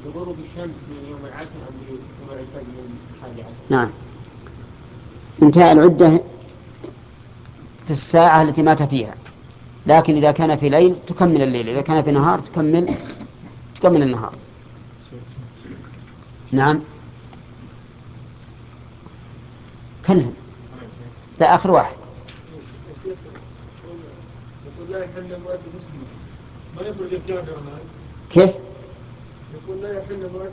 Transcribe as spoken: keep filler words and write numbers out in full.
بغروب الشمس من يوم العاشر أو من يوم الفجر من الحادي عشر. نعم. انتهاء العدة في الساعة التي مات فيها، لكن إذا كان في ليل تكمل الليل، إذا كان في نهار تكمل تكمل النهار. نعم. كلهم. لا، آخر واحد. يقول لا يحل المؤذن اسمه ما يخرج الجامع. كيف؟ يقول لا يحل المؤذن